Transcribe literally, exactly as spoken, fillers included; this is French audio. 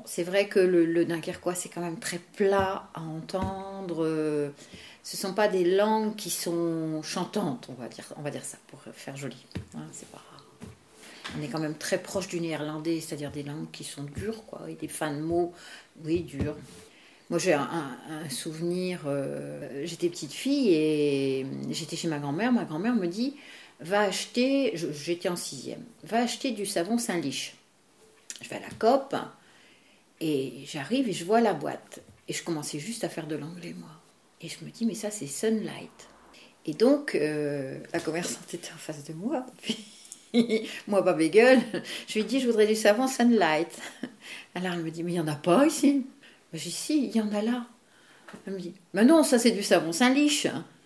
Bon, c'est vrai que le, le dunkerquois, c'est quand même très plat à entendre. Euh, ce ne sont pas des langues qui sont chantantes, on va dire, on va dire ça, pour faire joli. Hein, c'est pas... On est quand même très proche du néerlandais, c'est-à-dire des langues qui sont dures, quoi, et des fins de mots, oui, durs. Moi, j'ai un, un, un souvenir, euh, j'étais petite fille et j'étais chez ma grand-mère. Ma grand-mère me dit, va acheter, je, j'étais en sixième, va acheter du savon Saint-Lich. Je vais à la Coop et j'arrive et je vois la boîte. Et je commençais juste à faire de l'anglais, moi. Et je me dis, mais ça, c'est Sunlight. Et donc, euh, la commerçante était en face de moi. Puis, moi, pas bégueule, je lui dis, je voudrais du savon Sunlight. Alors, elle me dit, mais il n'y en a pas ici. J'ai dit, si, il y en a là. Elle me dit, mais non, ça, c'est du savon Saint-Lich.